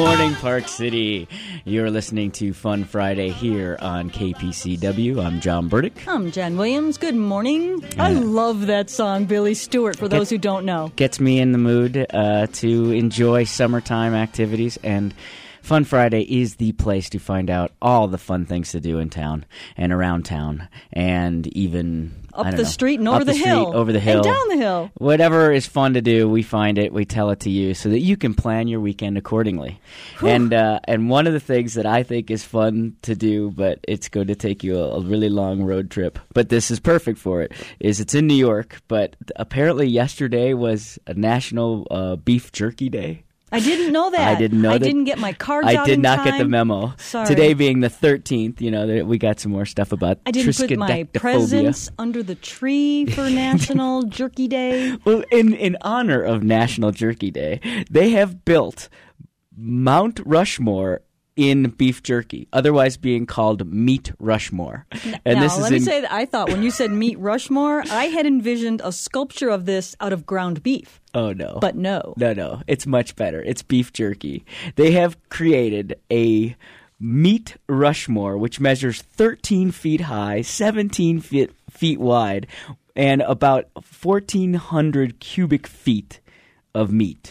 morning, Park City. You're listening to Fun Friday here on KPCW. I'm John Burdick. I'm Jan Williams. Good morning. I love that song, Billy Stewart, for those who don't know. Gets me in the mood to enjoy summertime activities, and Fun Friday is the place to find out all the fun things to do in town and around town, and even up the street and over the hill. Over the hill. And down the hill. Whatever is fun to do, we find it, we tell it to you so that you can plan your weekend accordingly. And one of the things that I think is fun to do, but it's going to take you a really long road trip, but this is perfect for it, is it's in New York, but apparently yesterday was a National Beef Jerky Day. I didn't know that. I didn't know that. I didn't get my cards out in time. I did not get the memo. Sorry. Today being the 13th, we got some more stuff about I didn't put my presents under the tree for National Jerky Day. Well, in honor of National Jerky Day, they have built Mount Rushmore in beef jerky, otherwise being called Meat Rushmore. And now, let me say that I thought when you said Meat Rushmore, I had envisioned a sculpture of this out of ground beef. Oh, no. But no. No. It's much better. It's beef jerky. They have created a Meat Rushmore, which measures 13 feet high, 17 feet wide, and about 1,400 cubic feet of meat.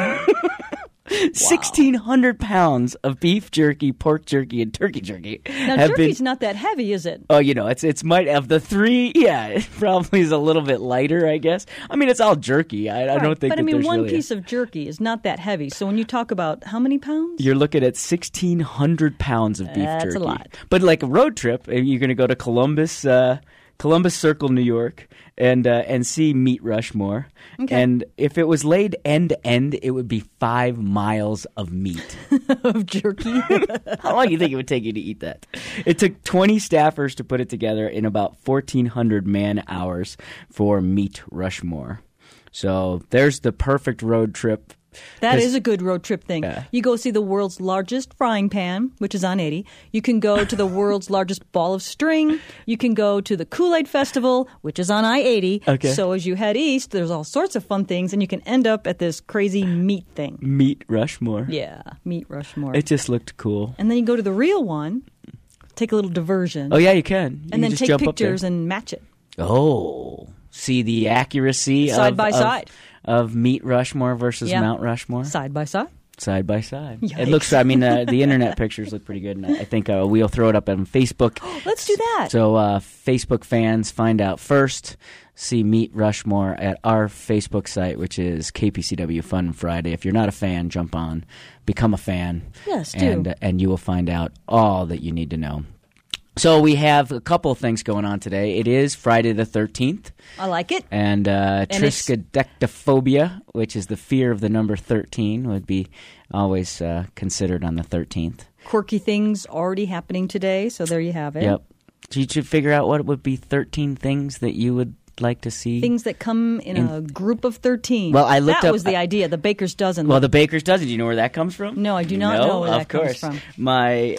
1,600 pounds of beef jerky, pork jerky, and turkey jerky. Now, jerky's not that heavy, is it? Oh, it's might of the three. Yeah, it probably is a little bit lighter, I guess. I mean, it's all jerky. I don't think. But one piece of jerky is not that heavy. So when you talk about how many pounds, you're looking at 1,600 pounds of beef jerky. That's a lot. But like a road trip, you're going to go to Columbus Circle, New York, and see Meat Rushmore. Okay. And if it was laid end to end, it would be 5 miles of meat. Of jerky? How long do you think it would take you to eat that? It took 20 staffers to put it together in about 1,400 man-hours for Meat Rushmore. So there's the perfect road trip. That is a good road trip thing. Yeah. You go see the world's largest frying pan, which is on 80. You can go to the world's largest ball of string. You can go to the Kool-Aid Festival, which is on I-80. Okay. So as you head east, there's all sorts of fun things, and you can end up at this crazy meat thing. Meat Rushmore. Yeah, Meat Rushmore. It just looked cool. And then you go to the real one, take a little diversion. Oh, yeah, you can. And then take pictures and match it. Oh, see the accuracy side by side of Meat Rushmore versus Mount Rushmore? Side by side. Side by side. Yikes. It looks, the internet pictures look pretty good, and I think we'll throw it up on Facebook. Let's do that. So Facebook fans, find out first. See Meat Rushmore at our Facebook site, which is KPCW Fun Friday. If you're not a fan, jump on, become a fan. Yes, do. And you will find out all that you need to know. So we have a couple of things going on today. It is Friday the 13th. I like it. And triskaidekaphobia, which is the fear of the number 13, would be always considered on the 13th. Quirky things already happening today, so there you have it. Yep. Did you figure out what would be 13 things that you would like to see? Things that come in a group of 13. Well, I looked up. That was the idea, the baker's dozen. Well, the baker's dozen. Do you know where that comes from? No, I do not know where that comes from. My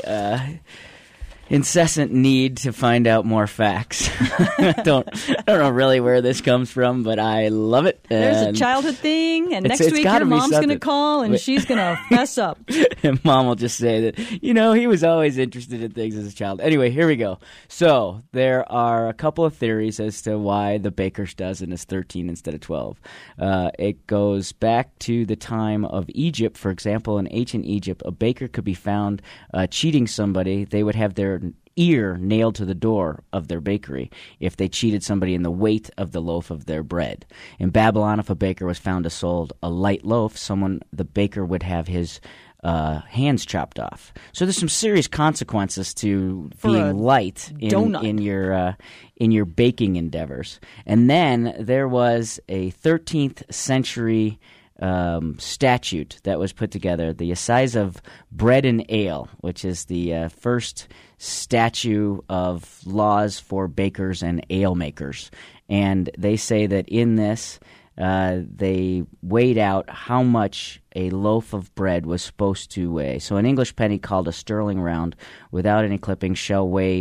incessant need to find out more facts. I don't know really where this comes from, but I love it. There's a childhood thing, and next week your mom's going to call, and she's going to mess up. And Mom will just say that, he was always interested in things as a child. Anyway, here we go. So there are a couple of theories as to why the baker's dozen is 13 instead of 12. It goes back to the time of Egypt. For example, in ancient Egypt, a baker could be found cheating somebody. They would have their ear nailed to the door of their bakery if they cheated somebody in the weight of the loaf of their bread. In Babylon, if a baker was found to sold a light loaf, the baker would have his hands chopped off. So there's some serious consequences to being light in your baking endeavors. And then there was a 13th century statute that was put together, the Assize of Bread and Ale, which is the first statute of laws for bakers and ale makers. And they say that in this, they weighed out how much a loaf of bread was supposed to weigh. So an English penny called a sterling round without any clipping shall weigh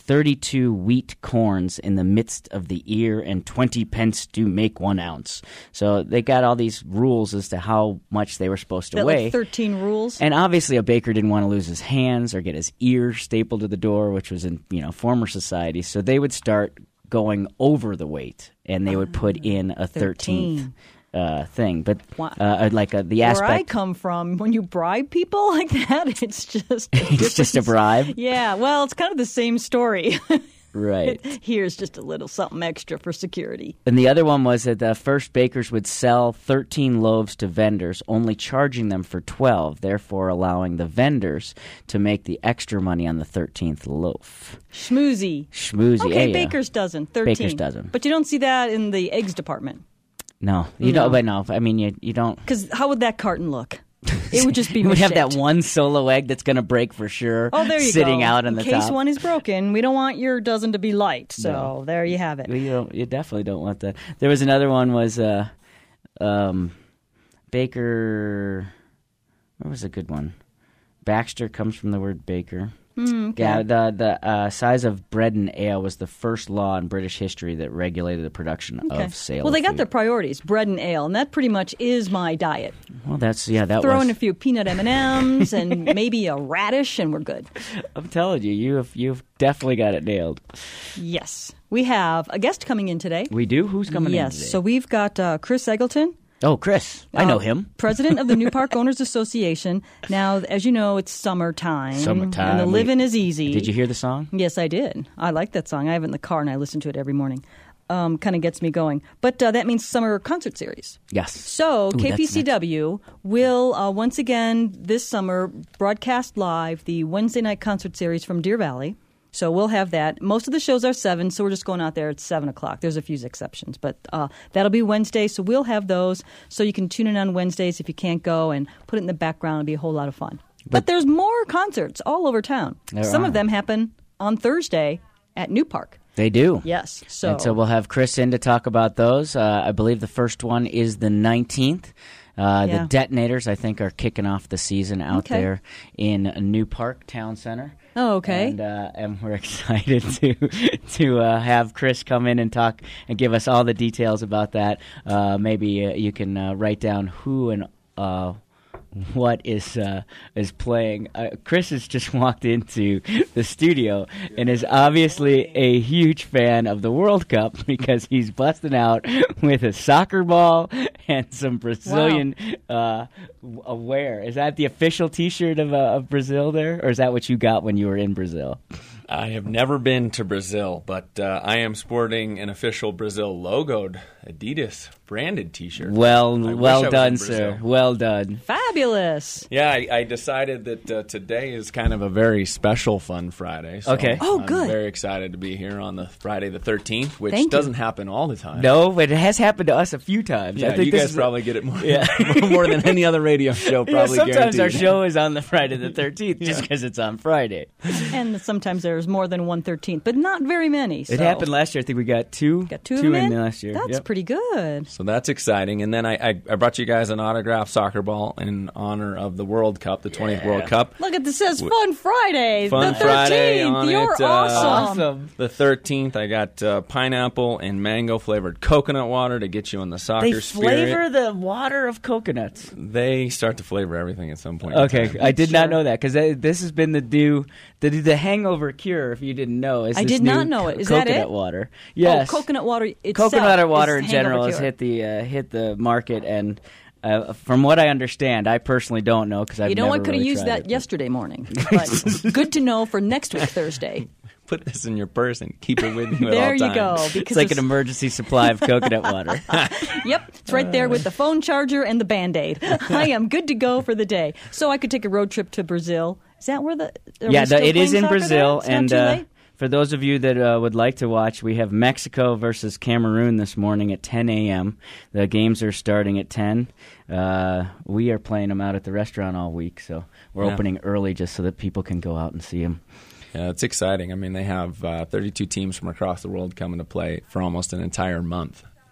32 wheat corns in the midst of the ear, and 20 pence do make 1 ounce. So they got all these rules as to how much they were supposed to weigh. Like 13 rules. And obviously a baker didn't want to lose his hands or get his ears stapled to the door, which was in former society. So they would start going over the weight, and they would put in a 13th thing. But the aspect... Where I come from, when you bribe people like that, it's just... It's just a bribe? Yeah, well, it's kind of the same story. Right. Here's just a little something extra for security. And the other one was that the first bakers would sell 13 loaves to vendors, only charging them for 12, therefore allowing the vendors to make the extra money on the 13th loaf. Schmoozy. Yeah. Okay, Baker's dozen, 13. Baker's dozen. But you don't see that in the eggs department. No, you don't. But no, I mean you don't. Because how would that carton look? It would just be You would have misshaped. that one solo egg that's going to break for sure. Oh, there you sitting go. out on the top. In case one is broken, we don't want your dozen to be light. So there you have it. You definitely don't want that. There was another one was Baker. What was a good one? Baxter comes from the word baker. Okay. Yeah, the size of bread and ale was the first law in British history that regulated the production of sale. Well, they got food. their priorities, bread and ale, and that pretty much is my diet. Well, that Throw was. in a few peanut M&Ms and maybe a radish, and we're good. I'm telling you, you've definitely got it nailed. Yes. We have a guest coming in today. We do? Who's coming in today? Yes. So we've got Chris Eggleton. Oh, Chris. I know him. President of the New Park Owners Association. Now, as you know, it's summertime. Summertime. And the living is easy. Did you hear the song? Yes, I did. I like that song. I have it in the car, and I listen to it every morning. Kind of gets me going. But that means summer concert series. Yes. So KPCW will, once again, this summer, broadcast live the Wednesday night concert series from Deer Valley. So we'll have that. Most of the shows are 7, so we're just going out there at 7 o'clock. There's a few exceptions, but that'll be Wednesday. So we'll have those, so you can tune in on Wednesdays if you can't go and put it in the background. It'll be a whole lot of fun. But there's more concerts all over town. Some of them happen on Thursday at New Park. They do. Yes. And so we'll have Chris in to talk about those. I believe the first one is the 19th. The Detonators, I think, are kicking off the season out there in New Park Town Center. Oh, okay. And we're excited to have Chris come in and talk and give us all the details about that. Maybe you can write down who and what is playing. Chris has just walked into the studio and is obviously a huge fan of the World Cup because he's busting out with a soccer ball and some Brazilian wear. Is that the official T-shirt of Brazil there, or is that what you got when you were in Brazil? I have never been to Brazil, but I am sporting an official Brazil logoed Adidas branded T-shirt. Well done, sir. Well done. Fabulous. Yeah, I decided that today is kind of a very special Fun Friday. So Okay. Oh, I'm good. very excited to be here on the Friday the 13th, which Thank you. doesn't happen all the time. No, but it has happened to us a few times. Yeah, I think you this guys is probably get it more, more than any other radio show, probably sometimes our guaranteed. show is on the Friday the 13th just because it's on Friday. And sometimes there's more than 1/13th, but not very many. So. It happened last year. I think we got two. Got two of them in last year. That's Yep. pretty good. So that's exciting. And then I brought you guys an autographed soccer ball in honor of the World Cup, the 20th World Cup. Look at this says Fun Friday. Fun the 13th. Friday on You're it, awesome. The 13th, I got pineapple and mango flavored coconut water to get you in the soccer They spirit. flavor the water of coconuts. They start to flavor everything at some point. in Okay, time. I did not know that because this has been the hangover cure. If you didn't know, is I this did new not know it. Is that coconut it? water? Yes, Oh, coconut water itself. coconut water is in general hangover has cure. hit the market, and from what I understand, I personally don't know because I've You know never what? Could have really used tried that it, but- yesterday morning. But good to know for next week, Thursday. Put this in your purse and keep it with you at There all you times. go. It's Because like an emergency supply of coconut water. Yep, it's right there with the phone charger and the Band-Aid. I am good to go for the day. So I could take a road trip to Brazil. Is that where It is in Brazil, and and for those of you that would like to watch, we have Mexico versus Cameroon this morning at 10 a.m. The games are starting at 10. We are playing them out at the restaurant all week, so we're opening early just so that people can go out and see them. Yeah, it's exciting. I mean, they have 32 teams from across the world coming to play for almost an entire month.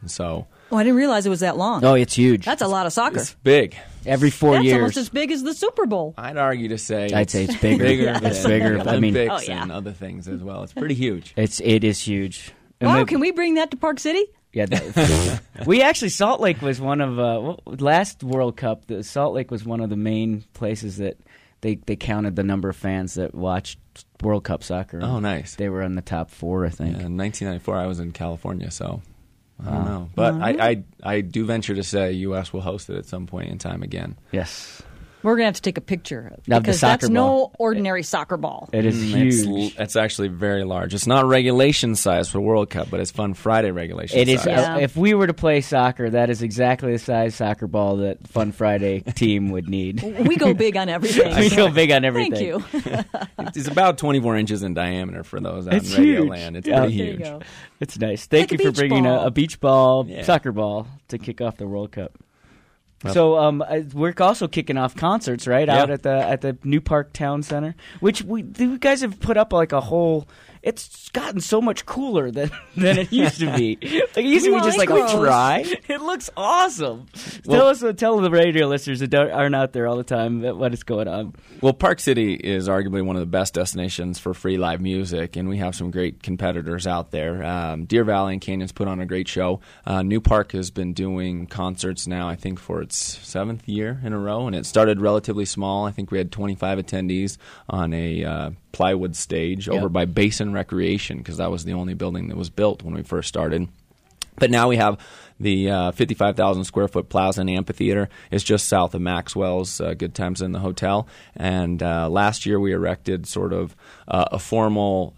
So Oh, I didn't realize it was that long. Oh, it's huge. That's a lot of soccer. it's big. Every 4 That's years. almost as big as the Super Bowl. I'd argue to say I'd say it's bigger. It's than bigger. the I mean, Olympics Oh, yeah. and other things as well. It's pretty huge. it is huge. And Wow, we- can we bring that to Park City? Yeah, we actually Salt Lake was one of last World Cup. The Salt Lake was one of the main places that they counted the number of fans that watched World Cup soccer. Oh, nice. They were in the top 4, I think. Yeah, in 1994, I was in California, so I don't know. But I do venture to say U.S. will host it at some point in time again. Yes, We're going to have to take a picture the because soccer that's no ball. ordinary soccer ball. it is huge. It's actually very large. It's not regulation size for World Cup, but it's Fun Friday regulation It is. size. Yeah. If we were to play soccer, that is exactly the size soccer ball that Fun Friday team would need. We go big on everything. We go big on everything. Thank you. It's about 24 inches in diameter for those out It's in Radio huge. Land. It's Yeah. pretty There you huge. go. It's nice. Thank Like a you for beach bringing ball. a beach ball, Yeah. soccer ball to kick off the World Cup. Well- So we're also kicking off concerts, right? Out Yeah. at the New Park Town Center, which you guys have put up like a whole. It's gotten so much cooler than it used to be. Like it used to be just like Gross. It looks awesome. Tell the radio listeners that aren't out there all the time what is going on. Well, Park City is arguably one of the best destinations for free live music, and we have some great competitors out there. Deer Valley and Canyons put on a great show. New Park has been doing concerts now, I think, for its 7th year in a row, and it started relatively small. I think we had 25 attendees on a plywood stage over by Basin Recreation, because that was the only building that was built when we first started. But now we have the 55,000 square foot Plaza and Amphitheater. It's just south of Maxwell's, Good Times in the Hotel. And last year we erected sort of a formal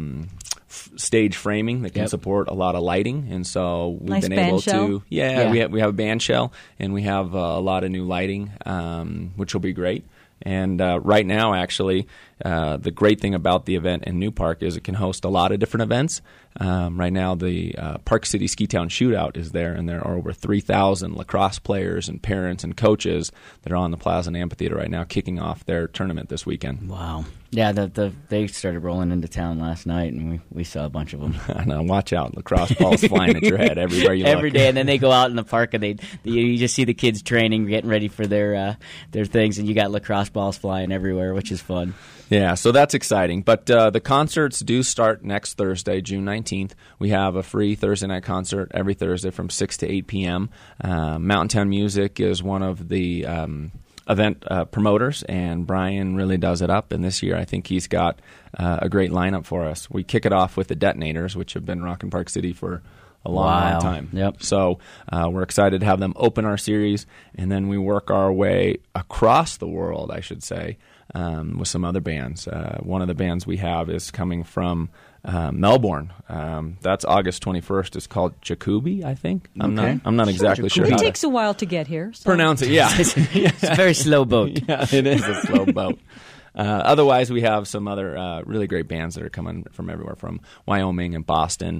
stage framing that can support a lot of lighting, and so we've Nice been band able shell? to. We have a band shell, and we have a lot of new lighting, which will be great. And right now, actually, the great thing about the event in New Park is it can host a lot of different events. Right now, the Park City Ski Town Shootout is there, and there are over 3,000 lacrosse players and parents and coaches that are on the Plaza and Amphitheater right now, kicking off their tournament this weekend. Wow. Yeah, they started rolling into town last night, and we saw a bunch of them. Now, watch out. Lacrosse balls flying at your head everywhere you look. Every day, and then they go out in the park, and you just see the kids training, getting ready for their things, and you got lacrosse balls flying everywhere, which is fun. Yeah, so that's exciting. But the concerts do start next Thursday, June 19th. We have a free Thursday night concert every Thursday from 6 to 8 p.m. Mountain Town Music is one of the event promoters, and Brian really does it up. And this year I think he's got a great lineup for us. We kick it off with the Detonators, which have been rocking Park City for a long time. Yep. So we're excited to have them open our series, and then we work our way across the world, I should say, with some other bands. One of the bands we have is coming from Melbourne. That's August 21st. It's called Jacoby, I think. I'm not exactly sure It how to takes a while to get here. So. pronounce it. Yeah. It's a very slow boat. Yeah, it is a slow boat. Otherwise, we have some other really great bands that are coming from everywhere, from Wyoming and Boston.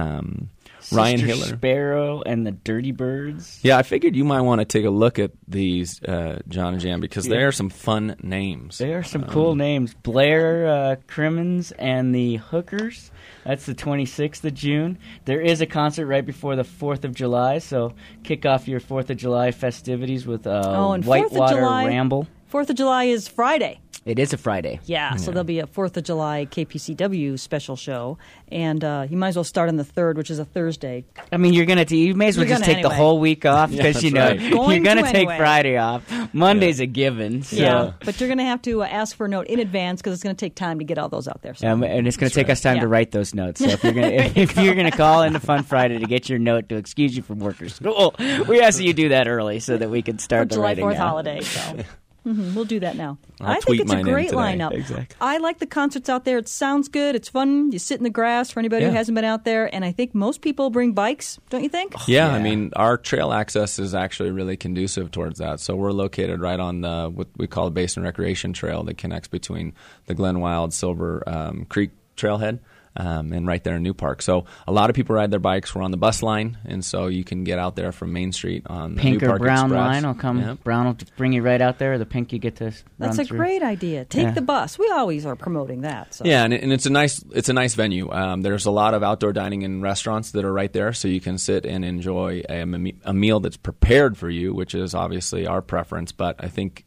Ryan Sister Hiller. Sparrow and the Dirty Birds. Yeah, I figured you might want to take a look at these, John and Jan, because they are some fun names. There are some cool names. Blair Crimmins and the Hookers. That's the 26th of June. There is a concert right before the 4th of July, so kick off your 4th of July festivities with and 4th of Whitewater July- Ramble. 4th of July is Friday. It is a Friday. Yeah, so there'll be a 4th of July KPCW special show, and you might as well start on the 3rd, which is a Thursday. I mean, you may as well You're just gonna take the anyway. whole week off because that's you know right. you're Going going to to take anyway. Friday off. Monday's a given. So. Yeah, but you're going to have to ask for a note in advance because it's going to take time to get all those out there. So. And it's going to take us time Yeah. to write those notes. So if you're going to call into Fun Friday to get your note to excuse you from work or school, we ask that you do that early so that we can For start the July writing 4th now. holiday. So. We'll do that now. I'll I think tweet it's a mine in great today. lineup. Exactly. I like the concerts out there. It sounds good. It's fun. You sit in the grass for anybody who Yeah. hasn't been out there. And I think most people bring bikes, don't you think? Yeah, Yeah. I mean, our trail access is actually really conducive towards that. So we're located right on what we call the Basin Recreation Trail that connects between the Glen Wild Silver Creek Trailhead. and right there in New Park. So a lot of people ride their bikes. We're on the bus line, and so you can get out there from Main Street on the Pink New or Park brown Express. line will come. Yep. Brown will bring you right out there. Or the pink you get to That's run a through. great idea. Take the bus. We always are promoting that. So. Yeah, and it's a nice venue. There's a lot of outdoor dining and restaurants that are right there, so you can sit and enjoy a meal that's prepared for you, which is obviously our preference. But I think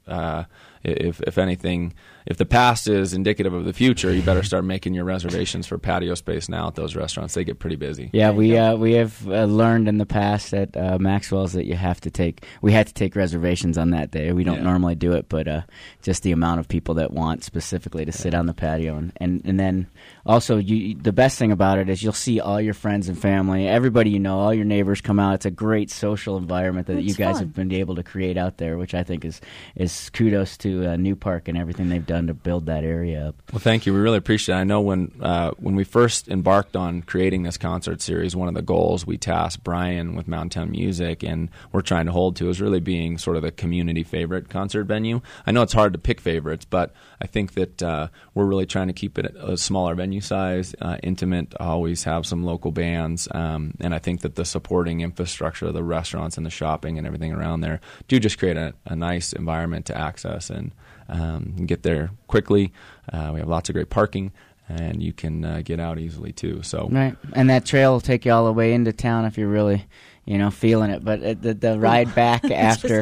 if anything, if the past is indicative of the future, you better start making your reservations for patio space now at those restaurants. They get pretty busy. Yeah, we have learned in the past at Maxwell's that we had to take reservations on that day. We don't normally do it, but just the amount of people that want specifically to sit on the patio, and then also the best thing about it is you'll see all your friends and family, everybody you know, all your neighbors come out. It's a great social environment that you guys have been able to create out there, which I think is kudos to New Park and everything they've done to build that area up. Well, thank you. We really appreciate it. I know when we first embarked on creating this concert series, one of the goals we tasked Brian with Mountain Town Music, and we're trying to hold to, is really being sort of the community favorite concert venue. I know it's hard to pick favorites, but I think that we're really trying to keep it a smaller venue size, intimate, always have some local bands, and I think that the supporting infrastructure, the restaurants and the shopping and everything around there do just create a nice environment to access and get there quickly. We have lots of great parking, and you can get out easily too. So right, and that trail will take you all the way into town if you're really, feeling it. But the ride back after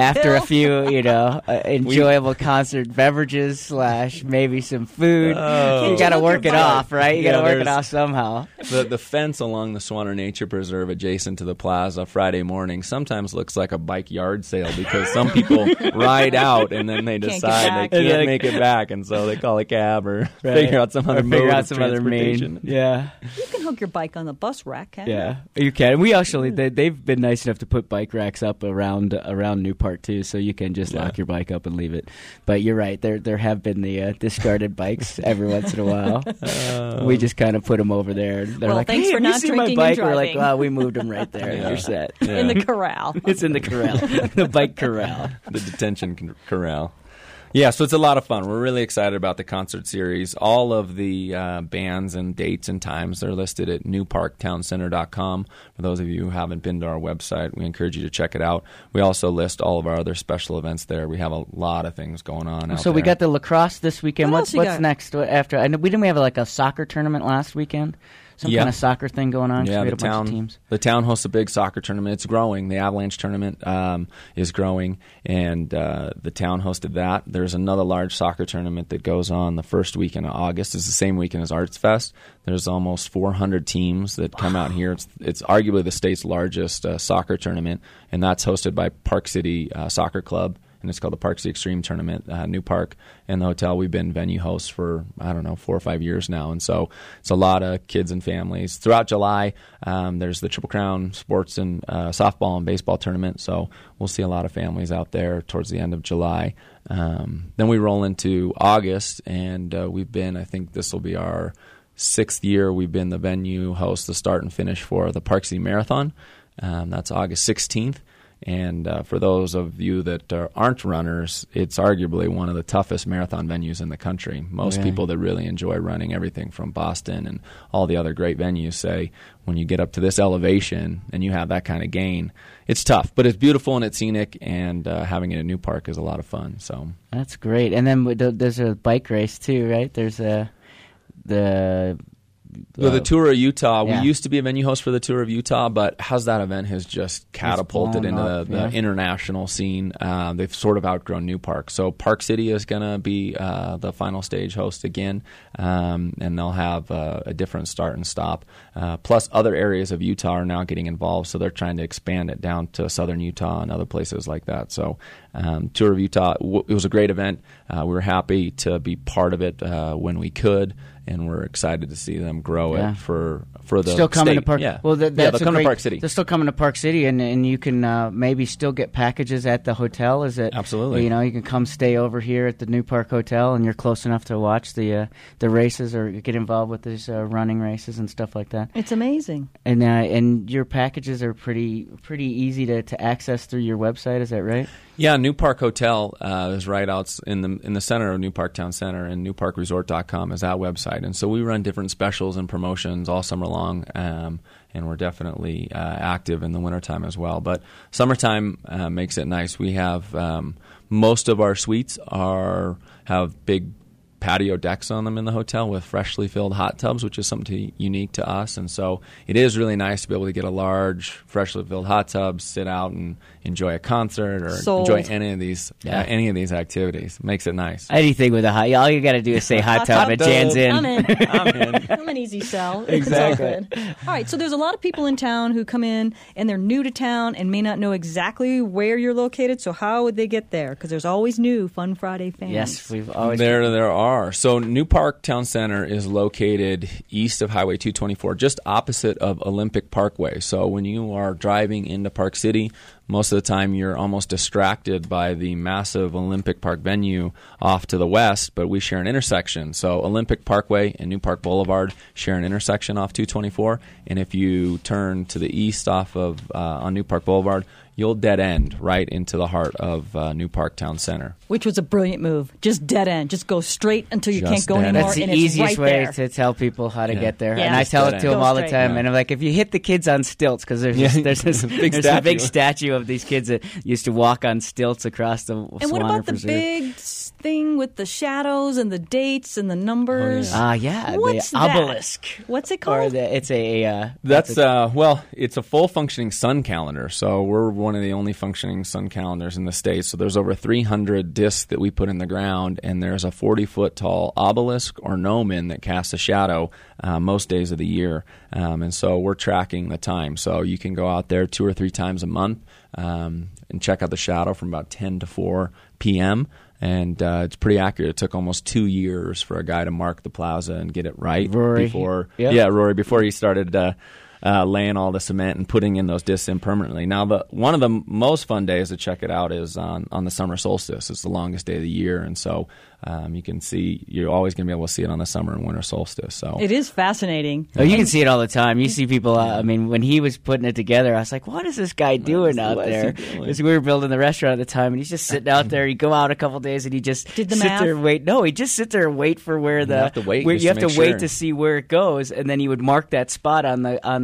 a few, enjoyable concert beverages / maybe some food, you got to work it off, right? You got to work it off somehow. The fence along the Swanner Nature Preserve adjacent to the plaza Friday morning sometimes looks like a bike yard sale because some people ride out and then they decide they can't make it back, and so they call a cab or figure out some other mode of transportation. Yeah, you can hook your bike on the bus rack, can't you? Yeah, you can. We actually they've been nice enough to put bike racks up around New Park too, so you can just lock your bike up and leave it. But you're right, there have been the discarded bikes every once in a while. We just kind of put them over there. They're like, thanks hey, for have you not seen my drinking bike? and We're like, driving. well, we moved them right there. You're set. Yeah. In the corral. It's in the corral, the bike corral, the detention corral. Yeah, so it's a lot of fun. We're really excited about the concert series. All of the bands and dates and times are listed at newparktowncenter.com. For those of you who haven't been to our website, we encourage you to check it out. We also list all of our other special events there. We have a lot of things going on out So there. we got the lacrosse this weekend. What else you What's got? next after? I know we didn't have like a soccer tournament last weekend. Some kind of soccer thing going on. Yeah, we had a bunch of teams. The town hosts a big soccer tournament. It's growing. The Avalanche tournament is growing, and the town hosted that. There's another large soccer tournament that goes on the first weekend of August. It's the same weekend as Arts Fest. There's almost 400 teams that come out here. It's arguably the state's largest soccer tournament, and that's hosted by Park City Soccer Club. And it's called the Park City Extreme Tournament, New Park. And the hotel, we've been venue hosts for, 4 or 5 years now. And so it's a lot of kids and families. Throughout July, there's the Triple Crown Sports and Softball and Baseball Tournament. So we'll see a lot of families out there towards the end of July. Then we roll into August, and we've been, I think this will be our 6th year, we've been the venue host, the start and finish for the Park City Marathon. That's August 16th. And for those of you that aren't runners, it's arguably one of the toughest marathon venues in the country. Most people that really enjoy running, everything from Boston and all the other great venues, say when you get up to this elevation and you have that kind of gain, it's tough. But it's beautiful and it's scenic, and having it at New Park is a lot of fun. So that's great. And then there's a bike race too, right? There's the Tour of Utah. Yeah. We used to be a venue host for the Tour of Utah, but as that event has just catapulted into the international scene, they've sort of outgrown New Park. So Park City is going to be the final stage host again, and they'll have a different start and stop. Plus, other areas of Utah are now getting involved, so they're trying to expand it down to southern Utah and other places like that. So Tour of Utah, it was a great event. We were happy to be part of it when we could, and we're excited to see them grow it for the still coming state. to Park. Yeah. Well, they'll come to Park City. They're still coming to Park City, and you can maybe still get packages at the hotel. Is it absolutely? You can come stay over here at the New Park Hotel, and you're close enough to watch the races or get involved with these running races and stuff like that. It's amazing. And your packages are pretty easy to access through your website. Is that right? Yeah, New Park Hotel is right out in the center of New Park Town Center, and newparkresort.com is that website. And so we run different specials and promotions all summer long, and we're definitely active in the wintertime as well. But summertime makes it nice. We have most of our suites have big patio decks on them in the hotel with freshly filled hot tubs, which is something unique to us. And so it is really nice to be able to get a large, freshly filled hot tub, sit out and enjoy a concert or enjoy any of these activities. Makes it nice. Anything with a hot, all you got to do is say hot tub and Jan's in. I'm in. I'm in. I'm an easy sell. Exactly. It's all good. All right, so there's a lot of people in town who come in and they're new to town and may not know exactly where you're located. So how would they get there? Because there's always new Fun Friday fans. Yes, we've always. There are. So New Park Town Center is located east of Highway 224, just opposite of Olympic Parkway. So when you are driving into Park City, most of the time you're almost distracted by the massive Olympic Park venue off to the west, but we share an intersection. So Olympic Parkway and New Park Boulevard share an intersection off 224, and if you turn to the east off of on New Park Boulevard, you'll dead end right into the heart of New Park Town Center. Which was a brilliant move. Just dead end. Just go straight until you can't go anymore. That's the and easiest it's right way there. to tell people how to get there. Yeah. And I tell it to them all the Go time. straight. And I'm like, if you hit the kids on stilts, because there's this big statue of these kids that used to walk on stilts across the And what Swanner about the Preserve. big thing with the shadows and the dates and the numbers? What's the that? Obelisk. What's it called? It's a... it's a full functioning sun calendar. So we're one of the only functioning sun calendars in the States. So there's over 300 discs that we put in the ground, and there's a 40-foot tall obelisk or gnomon that casts a shadow most days of the year. And so we're tracking the time. So you can go out there 2 or 3 times a month and check out the shadow from about 10 to 4 p.m., and it's pretty accurate. It took almost 2 years for a guy to mark the plaza and get it right. Rory. Before he started laying all the cement and putting in those discs in permanently. Now, one of the most fun days to check it out is on the summer solstice. It's the longest day of the year, and so you can see, you're always going to be able to see it on the summer and winter solstice. So it is fascinating. Oh, you can see it all the time. You see people. When he was putting it together, I was like, "What is this guy doing out there?" Because we were building the restaurant at the time, and he's just sitting out there. He'd go out a couple days, and he just did the sit math. there and wait. No, he just sit there and wait for where you have to wait to see where it goes, and then he would mark that spot on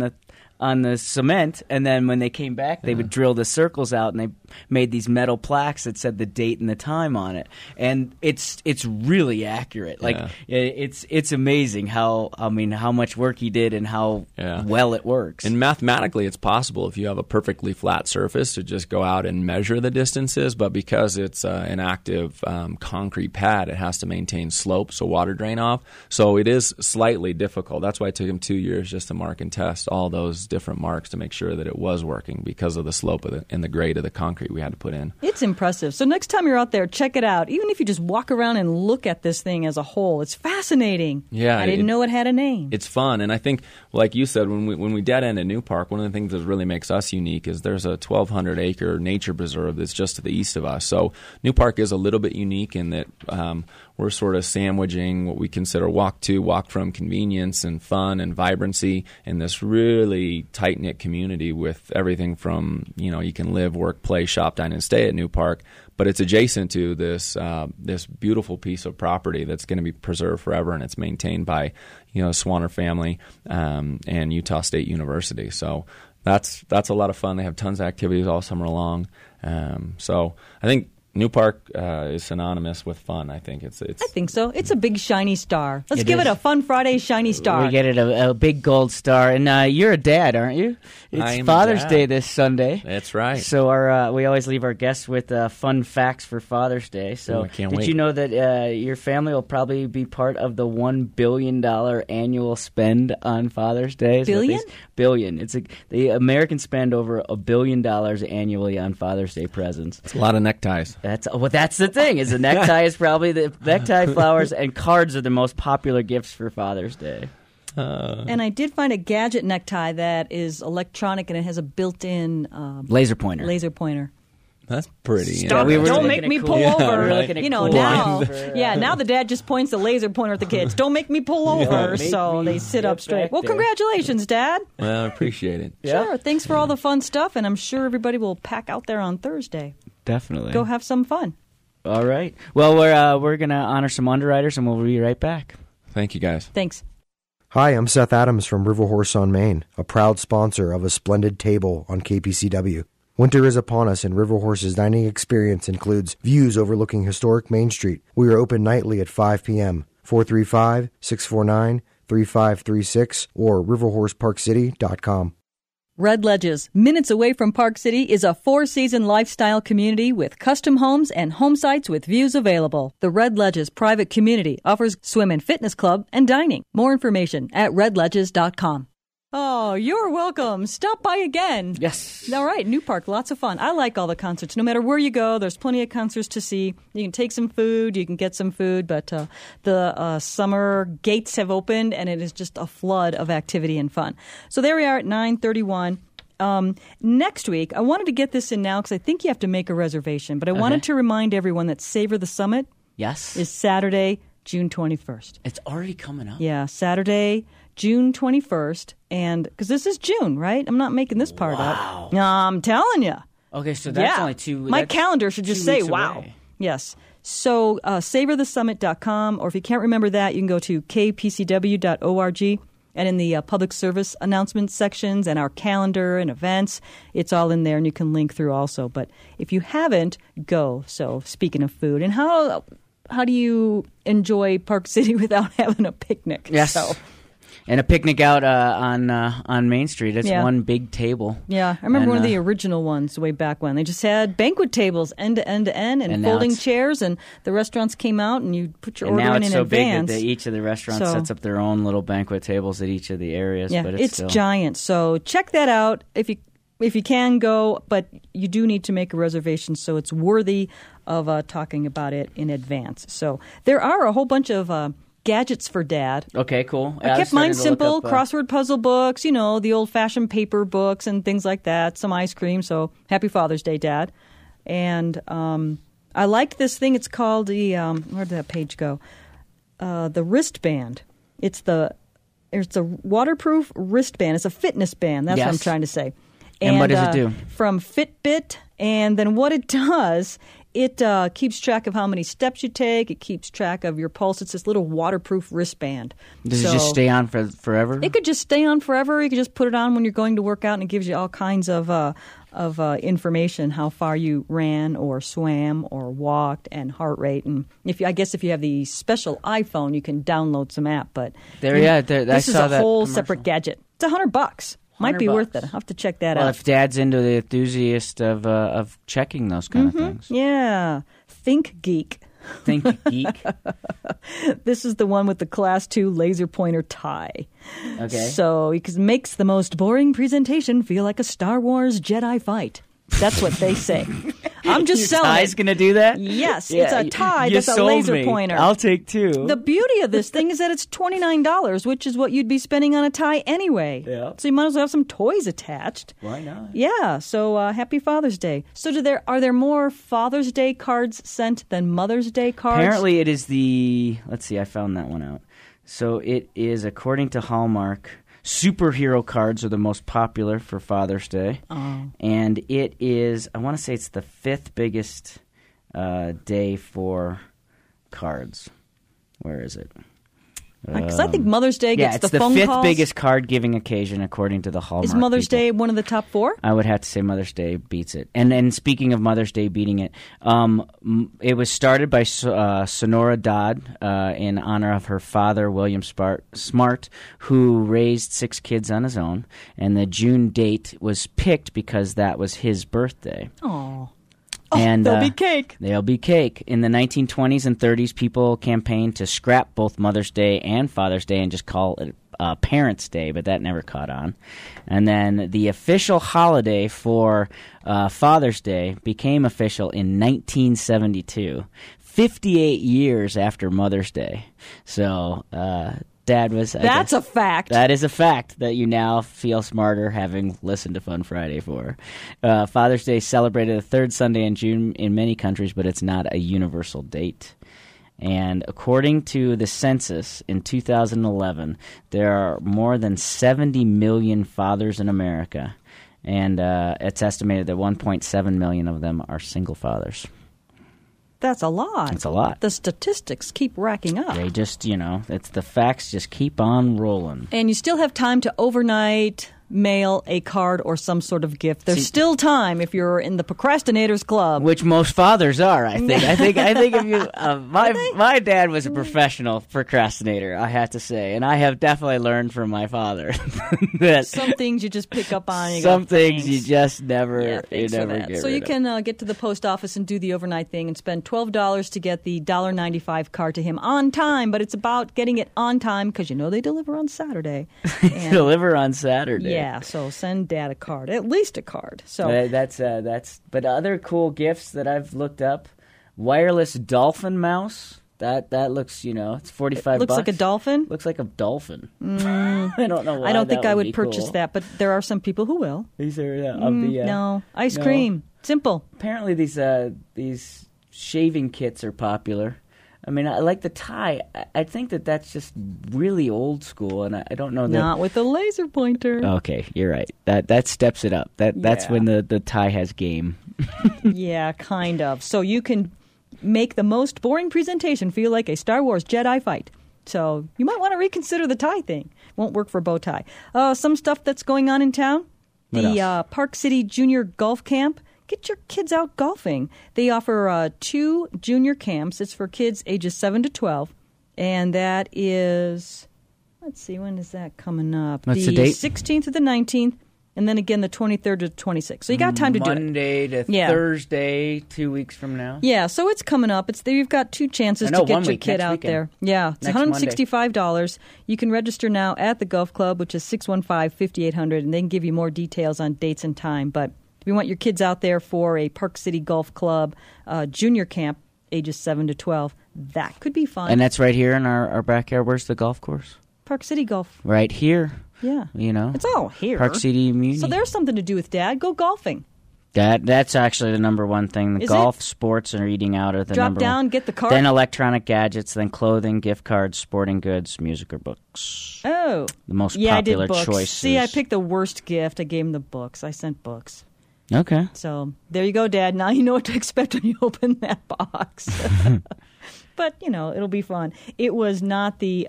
the cement, and then when they came back, they would drill the circles out, and they made these metal plaques that said the date and the time on it. And it's really accurate. Like it's amazing how much work he did and how well it works. And mathematically, it's possible if you have a perfectly flat surface to just go out and measure the distances. But because it's an active concrete pad, it has to maintain slope, so water drain off. So it is slightly difficult. That's why it took him 2 years just to mark and test all those different marks to make sure that it was working because of the slope and the grade of the concrete we had to put in. It's impressive. So next time you're out there, check it out. Even if you just walk around and look at this thing as a whole, it's fascinating. Yeah, I didn't know it had a name. It's fun, and I think, like you said, when we dead end at New Park, one of the things that really makes us unique is there's a 1,200-acre nature preserve that's just to the east of us. So New Park is a little bit unique in that we're sort of sandwiching what we consider walk from convenience and fun and vibrancy in this really tight-knit community with everything from, you can live, work, play, shop, dine, and stay at New Park, but it's adjacent to this beautiful piece of property that's going to be preserved forever, and it's maintained by, Swanner family and Utah State University. So that's a lot of fun. They have tons of activities all summer long. So I think New Park is synonymous with fun. I think it's. I think so. It's a big shiny star. Let's give it a Fun Friday shiny star. We get it a big gold star. And you're a dad, aren't you? It's Father's Day this Sunday. That's right. So we always leave our guests with fun facts for Father's Day. So I can't wait. Did you know that your family will probably be part of the $1 billion annual spend on Father's Day? Billion? Billion. The Americans spend over $1 billion annually on Father's Day presents. It's a lot of neckties. That's the thing. Is the necktie is probably the necktie, flowers, and cards are the most popular gifts for Father's Day. And I did find a gadget necktie that is electronic and it has a built-in laser pointer. That's pretty. Stop! Don't make me pull over. Now, now the dad just points the laser pointer at the kids. Don't make me pull over. So they sit up straight. Well, congratulations, Dad. Well, I appreciate it. Sure. Thanks for all the fun stuff, and I'm sure everybody will pack out there on Thursday. Definitely. Go have some fun. All right. Well, we're going to honor some underwriters, and we'll be right back. Thank you, guys. Thanks. Hi, I'm Seth Adams from River Horse on Main, a proud sponsor of A Splendid Table on KPCW. Winter is upon us, and River Horse's dining experience includes views overlooking historic Main Street. We are open nightly at 5 p.m., 435-649-3536, or riverhorseparkcity.com. Red Ledges, minutes away from Park City, is a four-season lifestyle community with custom homes and home sites with views available. The Red Ledges private community offers swim and fitness club and dining. More information at redledges.com. Oh, you're welcome. Stop by again. Yes. All right, New Park, lots of fun. I like all the concerts. No matter where you go, there's plenty of concerts to see. You can take some food, you can get some food, but the summer gates have opened, and it is just a flood of activity and fun. So there we are at 9:31. Next week, I wanted to get this in now because I think you have to make a reservation, but I wanted to remind everyone that Savor the Summit is Saturday, June 21st. It's already coming up. Yeah, Saturday, June 21st, and because this is June, right? I'm not making this part up. No, I'm telling you. Okay, so that's only 2 weeks. My calendar should just say, wow. Away. Yes. So savorthesummit.com, or if you can't remember that, you can go to kpcw.org, and in the public service announcements sections and our calendar and events, it's all in there, and you can link through also. But if you haven't, go. So speaking of food, and how do you enjoy Park City without having a picnic? Yes. So. And a picnic out on Main Street. It's one big table. Yeah, I remember one of the original ones way back when. They just had banquet tables end to end to end and folding chairs, and the restaurants came out and you put your order in advance. And now it's so big that each of the restaurants sets up their own little banquet tables at each of the areas. Yeah, but it's giant. So check that out if you can go, but you do need to make a reservation, so it's worthy of talking about it in advance. So there are a whole bunch of gadgets for Dad. Okay, cool. I kept mine simple, crossword puzzle books, the old-fashioned paper books and things like that, some ice cream, so happy Father's Day, Dad. And I liked this thing. It's called where did that page go? The wristband. It's a waterproof wristband. It's a fitness band. That's what I'm trying to say. And what does it do? From Fitbit, and then what it does, it keeps track of how many steps you take. It keeps track of your pulse. It's this little waterproof wristband. Does it just stay on forever? It could just stay on forever. You could just put it on when you're going to work out, and it gives you all kinds of information, how far you ran or swam or walked, and heart rate. And if you have the special iPhone, you can download some app. But this is a whole separate gadget. It's $100. Might be worth it. I'll have to check that out. Well, if Dad's into the enthusiast of checking those kind of things. Yeah. Think Geek. Think Geek. This is the one with the Class 2 laser pointer tie. Okay. So it makes the most boring presentation feel like a Star Wars Jedi fight. That's what they say. I'm just selling it. Your tie's going to do that? Yes, it's a tie that's a laser pointer. I'll take 2. The beauty of this thing is that it's $29, which is what you'd be spending on a tie anyway. Yeah. So you might as well have some toys attached. Why not? Yeah, so happy Father's Day. So are there more Father's Day cards sent than Mother's Day cards? Apparently it is let's see, I found that one out. So it is, according to Hallmark, superhero cards are the most popular for Father's Day. Oh. And it is, I want to say it's the 5th biggest day for cards. Where is it? Because I think Mother's Day gets the phone calls. Yeah, it's the 5th biggest card-giving occasion, according to the Hallmark. Is Mother's Day one of the top 4? I would have to say Mother's Day beats it. And speaking of Mother's Day beating it, it was started by Sonora Dodd in honor of her father, William Smart, who raised 6 kids on his own. And the June date was picked because that was his birthday. Aww. And there'll be cake. There'll be cake. In the 1920s and 30s, people campaigned to scrap both Mother's Day and Father's Day and just call it Parents' Day, but that never caught on. And then the official holiday for Father's Day became official in 1972, 58 years after Mother's Day. So Dad was... That's a fact. That is a fact that you now feel smarter having listened to Fun Friday for. Father's Day is celebrated the 3rd Sunday in June in many countries, but it's not a universal date. And according to the census in 2011, there are more than 70 million fathers in America. And it's estimated that 1.7 million of them are single fathers. That's a lot. It's a lot. The statistics keep racking up. They just, it's the facts just keep on rolling. And you still have time to overnight mail a card or some sort of gift. There's still time if you're in the procrastinators club. Which most fathers are, I think. I think if you, my dad was a professional procrastinator, I have to say, and I have definitely learned from my father that some things you just pick up on. Some things you just never, get rid So you of. can get to the post office and do the overnight thing and spend $12 to get the $1.95 card to him on time. But it's about getting it on time because they deliver on Saturday. Deliver on Saturday. Yeah, so send Dad a card, at least a card. So that's. But other cool gifts that I've looked up: wireless dolphin mouse. That looks, it's $45. Looks like a dolphin. Looks like a dolphin. I don't know why. I don't think I would cool. purchase that, but there are some people who will. These are no ice cream. Simple. Apparently, these shaving kits are popular. I mean, I like the tie. I think that's just really old school, and I don't know that. Not with a laser pointer. Okay, you're right. That steps it up. That's when the tie has game. Yeah, kind of. So you can make the most boring presentation feel like a Star Wars Jedi fight. So you might want to reconsider the tie thing. Won't work for bow tie. Some stuff that's going on in town. The Park City Junior Golf Camp. Get your kids out golfing. They offer 2 junior camps. It's for kids ages 7 to 12. And that is, let's see, when is that coming up? What's the date? 16th to the 19th. And then again the 23rd to the 26th. So you got time to do it. Monday to Thursday, 2 weeks from now. Yeah, so it's coming up. You've got 2 chances to get your kid out there. Yeah, it's $165. You can register now at the golf club, which is 615-5800, and they can give you more details on dates and time. But if you want your kids out there for a Park City Golf Club junior camp, ages 7 to 12, that could be fun. And that's right here in our backyard. Where's the golf course? Park City Golf. Right here. Yeah. It's all here. Park City Muni. So there's something to do with Dad. Go golfing. That's actually the number one thing. The golf, sports, and eating out are the number one. Drop down, get the card. Then electronic gadgets, then clothing, gift cards, sporting goods, music, or books. Oh. The most popular I did books. choices. See, I picked the worst gift. I gave him the books. I sent books. Okay. So there you go, Dad. Now you know what to expect when you open that box. But, it'll be fun. It was not the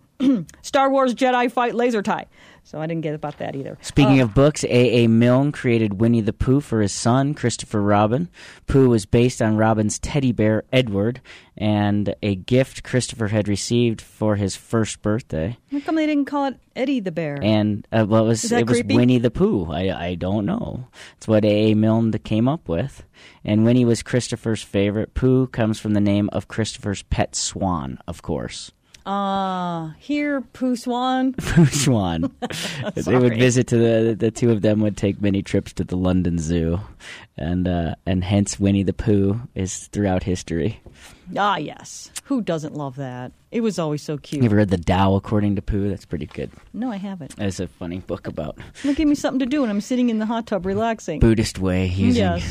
Star Wars Jedi fight laser tie. So I didn't get about that either. Speaking of books, A.A. Milne created Winnie the Pooh for his son, Christopher Robin. Pooh was based on Robin's teddy bear, Edward, and a gift Christopher had received for his first birthday. How come they didn't call it Eddie the Bear? And it was creepy? Winnie the Pooh. I don't know. It's what A.A. Milne came up with. And Winnie was Christopher's favorite. Pooh comes from the name of Christopher's pet swan, of course. Here, Pooh Swan. Pooh Swan. They would visit to the two of them would take many trips to the London Zoo, and hence Winnie the Pooh is throughout history. Ah, yes. Who doesn't love that? It was always so cute. You ever read The Tao According to Pooh? That's pretty good. No, I haven't. It's a funny book about. It'll give me something to do when I'm sitting in the hot tub relaxing. Buddhist way using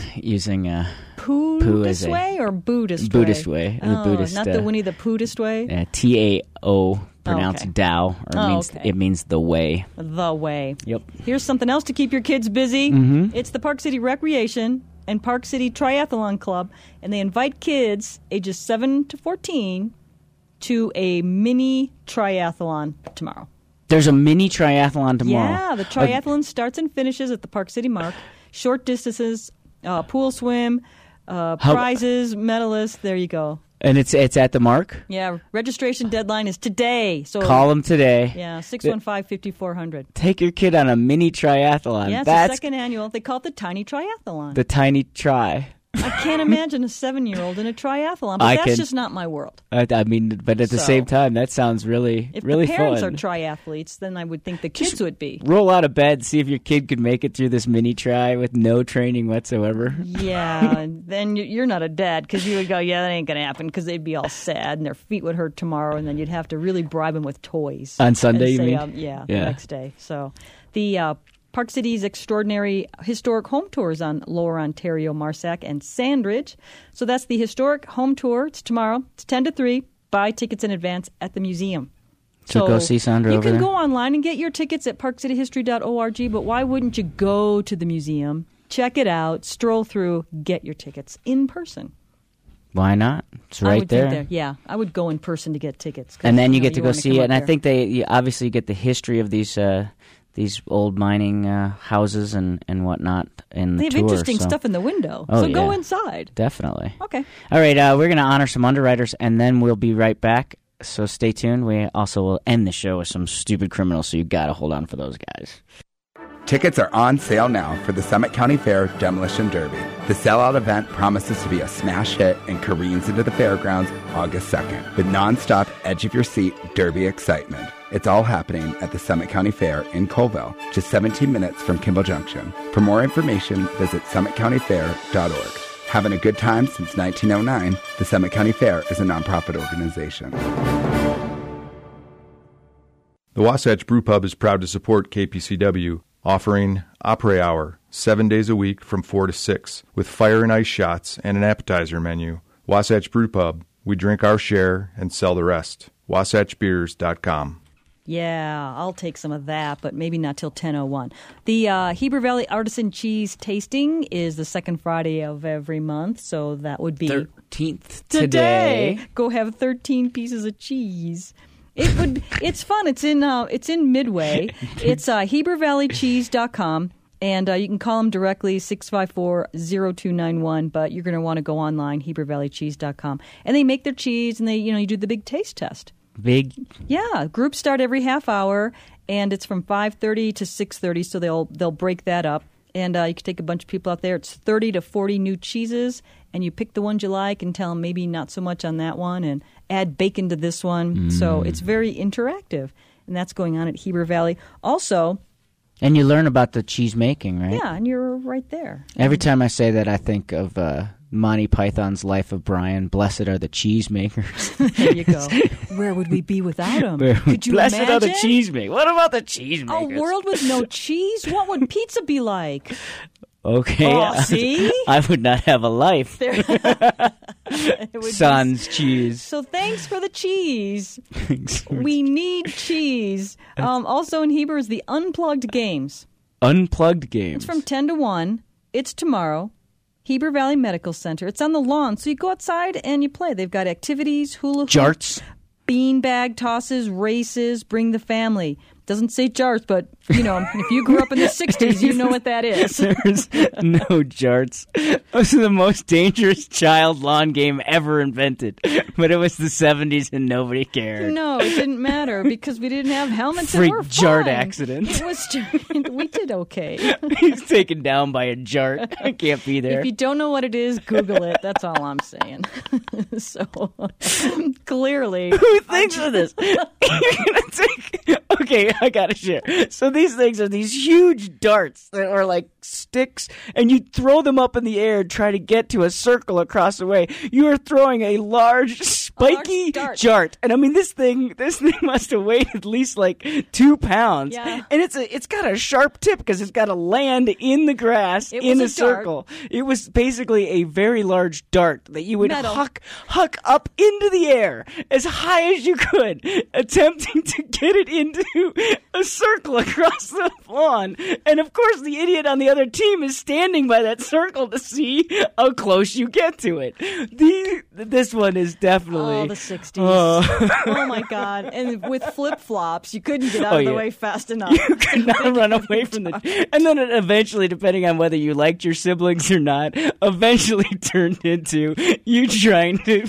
Buddhist way or Buddhist way? Buddhist way. Oh, Buddhist, not the Winnie the Poohist way? T-A-O, pronounced okay. Tao, or it means the way. The way. Yep. Here's something else to keep your kids busy. Mm-hmm. It's the Park City Recreation and Park City Triathlon Club, and they invite kids ages 7 to 14 to a mini triathlon tomorrow. There's a mini triathlon tomorrow. Yeah, the triathlon starts and finishes at the Park City Mark. Short distances, pool swim, prizes, medalists. There you go. And it's at the Mark? Yeah, registration deadline is today. So call them today. Yeah, 615-5400. Take your kid on a mini triathlon. Yeah, it's the second annual. They call it the Tiny Triathlon. The Tiny Tri. I can't imagine a 7-year-old in a triathlon, but that's just not my world. I mean, but at the same time, that sounds really, really fun. If the parents are triathletes, then I would think the kids would be. Roll out of bed, see if your kid could make it through this mini tri with no training whatsoever. Yeah, and then you're not a dad because you would go, yeah, that ain't going to happen because they'd be all sad and their feet would hurt tomorrow, and then you'd have to really bribe them with toys. On Sunday, you mean? Yeah, the next day. So the Park City's extraordinary historic home tours on Lower Ontario, Marsac, and Sandridge. So that's the historic home tour. It's tomorrow. It's 10 to 3. Buy tickets in advance at the museum. So go see Sandra you over can there? go online and get your tickets at parkcityhistory.org, but why wouldn't you go to the museum, check it out, stroll through, get your tickets in person? Why not? It's I right would think there. Yeah, I would go in person to get tickets. 'Cause, And then you get to go wanna see come it. up And I there. think you obviously get the history of these old mining houses and whatnot in the they have tour. interesting so stuff in the window. Oh, so go yeah. inside. Definitely. Okay. All right, we're going to honor some underwriters, and then we'll be right back. So stay tuned. We also will end the show with some stupid criminals, so you got to hold on for those guys. Tickets are on sale now for the Summit County Fair Demolition Derby. The sellout event promises to be a smash hit and careens into the fairgrounds August 2nd with nonstop edge-of-your-seat derby excitement. It's all happening at the Summit County Fair in Colville, just 17 minutes from Kimball Junction. For more information, visit summitcountyfair.org. Having a good time since 1909, the Summit County Fair is a nonprofit organization. The Wasatch Brew Pub is proud to support KPCW, offering Après Hour 7 days a week from 4 to 6, with fire and ice shots and an appetizer menu. Wasatch Brew Pub, we drink our share and sell the rest. WasatchBeers.com. Yeah, I'll take some of that, but maybe not till 10:01. The Heber Valley Artisan Cheese Tasting is the second Friday of every month, so that would be 13th today. Go have 13 pieces of cheese. It's fun. It's in Midway. It's HeberValleyCheese.com, and you can call them directly 654-0291. But you're going to want to go online, HeberValleyCheese.com, and they make their cheese, and you do the big taste test. Yeah, groups start every half hour, and it's from 5:30 to 6:30, so they'll break that up. And you can take a bunch of people out there. It's 30 to 40 new cheeses, and you pick the ones you like and tell them maybe not so much on that one and add bacon to this one. So it's very interactive, and that's going on at Heber Valley. Also, And you learn about the cheese making, right? yeah, and you're right there. Every time I say that, I think of Monty Python's Life of Brian. Blessed are the cheese makers. There you go. Where would we be without them? Could you Blessed imagine? are the cheese makers. What about the cheese A makers? world with no cheese? What would pizza be like? Okay. Oh, see? I would not have a life. It would be- Sans cheese. So thanks for the cheese. We need cheese. Also in Heber is the Unplugged Games. Unplugged games. It's from 10 to 1. It's tomorrow. Heber Valley Medical Center. It's on the lawn, so you go outside and you play. They've got activities, hula hoop, Jarts. beanbag tosses, races, bring the family. Doesn't say jarts, but, if you grew up in the 60s, you know what that is. There's no jarts. It was the most dangerous child lawn game ever invented. But it was the 70s and nobody cared. No, it didn't matter because we didn't have helmets Freak and we're jart fine. accident. It was, we did okay. He's taken down by a jart. I can't be there. If you don't know what it is, Google it. That's all I'm saying. So, clearly. Who thinks of this? You're gonna take... Okay, I gotta share. So these things are these huge darts that are like sticks, and you throw them up in the air and try to get to a circle across the way. You are throwing a large, spiky dart. jart, and I mean this thing must have weighed at least like 2 pounds. Yeah. And it's got a sharp tip because it's got to land in the grass It in a was a dart. circle. It was basically a very large dart that you would Metal. huck up into the air as high as you could, attempting to get it into a circle across the lawn. And of course, the idiot on the other team is standing by that circle to see how close you get to it. This one is definitely... Oh, the 60s. Oh. Oh, my God. And with flip-flops, you couldn't get out Oh, of the yeah. way fast enough. You could not run away from the... And then it eventually, depending on whether you liked your siblings or not, eventually turned into you trying to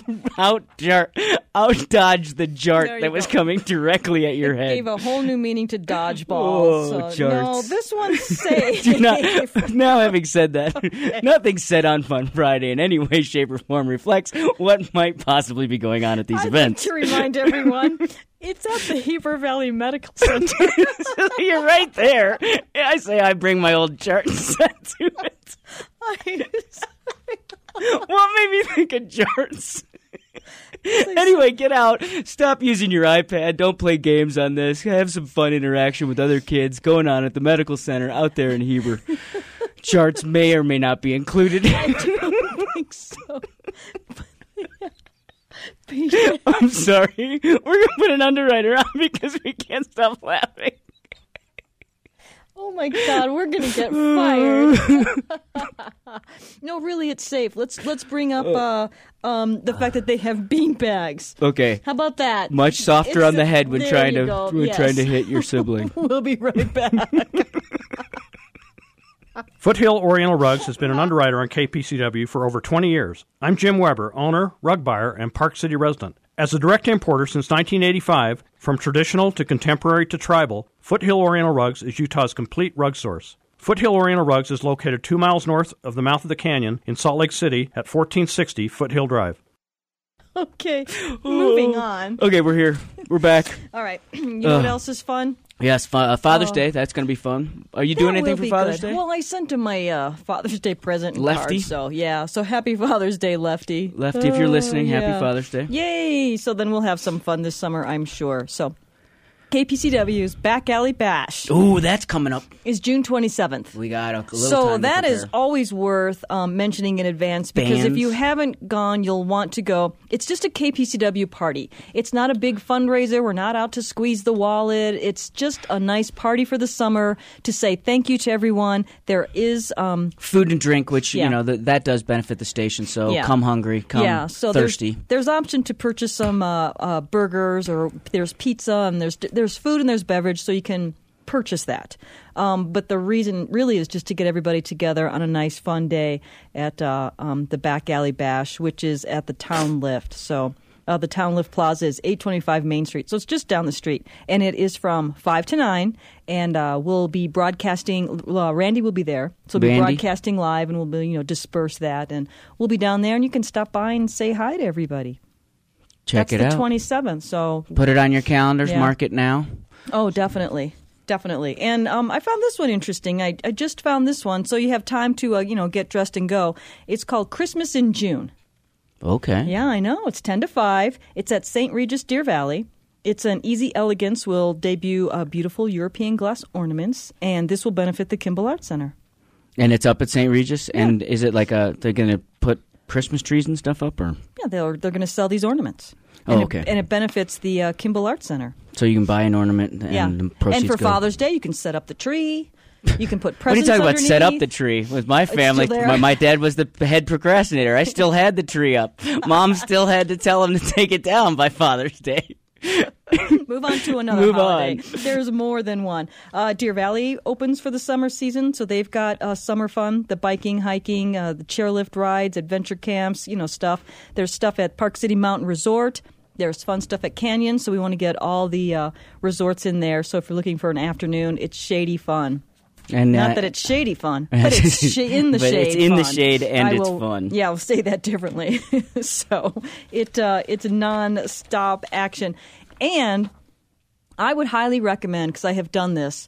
out-dodge the There jart you that was go. coming directly at your head. Gave a whole new meaning to dodgeball. Oh, So, no, jarts. this one's safe. Do not, now, having said that, nothing said on Fun Friday in any way, shape, or form reflects what might possibly be going on at these I'd events. like to remind everyone, it's at the Heber Valley Medical Center. You're right there. I say I bring my old chart set to it. What made me think of jarts? Anyway, get out. Stop using your iPad. Don't play games on this. Have some fun interaction with other kids going on at the medical center out there in Heber. Charts may or may not be included. I don't think so. I'm sorry. We're going to put an underwriter on because we can't stop laughing. Oh my God, we're gonna get fired. No, really, it's safe. Let's bring up the fact that they have bean bags. Okay. How about that? Much softer on the head when trying to hit your sibling. We'll be right back. Foothill Oriental Rugs has been an underwriter on KPCW for over 20 years. I'm Jim Weber, owner, rug buyer, and Park City resident. As a direct importer since 1985, from traditional to contemporary to tribal, Foothill Oriental Rugs is Utah's complete rug source. Foothill Oriental Rugs is located 2 miles north of the mouth of the canyon in Salt Lake City at 1460 Foothill Drive. Okay, moving on. Okay, we're here. We're back. All right. You know what else is fun? Yes, Father's Day. That's going to be fun. Are you doing anything for Father's Day? Well, I sent him my Father's Day present and Lefty? card, so yeah. So happy Father's Day, Lefty. Lefty, if you're listening, yeah. happy Father's Day. Yay! So then we'll have some fun this summer, I'm sure. So KPCW's Back Alley Bash Ooh, that's coming up. is June 27th. We got a little So time to that is prepare. always worth mentioning in advance because if Bands. you haven't gone, you'll want to go. It's just a KPCW party. It's not a big fundraiser. We're not out to squeeze the wallet. It's just a nice party for the summer to say thank you to everyone. There is food and drink, which Yeah. you know that does benefit the station. So Yeah. come hungry, come so thirsty. There's option to purchase some burgers, or there's pizza, and there's food and there's beverage, so you can purchase that. But the reason really is just to get everybody together on a nice, fun day at the Back Alley Bash, which is at the Town Lift. So the Town Lift Plaza is 825 Main Street, so it's just down the street, and it is from 5 to 9. And we'll be broadcasting. Randy will be there, so we'll be Randy? broadcasting live, and we'll be disperse that, and we'll be down there, and you can stop by and say hi to everybody. Check it That's out. the 27th. So Put it on your calendars. Yeah. Mark it now. Oh, definitely. And I found this one interesting. I just found this one, so you have time to get dressed and go. It's called Christmas in June. Okay. Yeah, I know. It's 10 to 5. It's at St. Regis, Deer Valley. It's an Easy Elegance will debut beautiful European glass ornaments, and this will benefit the Kimball Art Center. And it's up at St. Regis. And is it like they're going to put Christmas trees and stuff up, or Yeah, they're going to sell these ornaments. Oh, And okay. and it benefits the Kimball Art Center. so you can buy an ornament and Yeah. the proceeds And for go. Father's Day, you can set up the tree. You can put What are you presents talking about? underneath. Set up the tree. With my family, still there. my dad was the head procrastinator. I still had the tree up. Mom still had to tell him to take it down by Father's Day. Move on to another Move holiday. on. There's more than one. Deer Valley opens for the summer season, so they've got summer fun, the biking, hiking, the chairlift rides, adventure camps, stuff. There's stuff at Park City Mountain Resort. There's fun stuff at Canyon, so we want to get all the resorts in there. So if you're looking for an afternoon, it's shady fun. And Not that it's shady fun, but it's in the but shade. it's in the fun. shade and I it's will- fun. Yeah, I'll say that differently. So it's non-stop action, and I would highly recommend, because I have done this.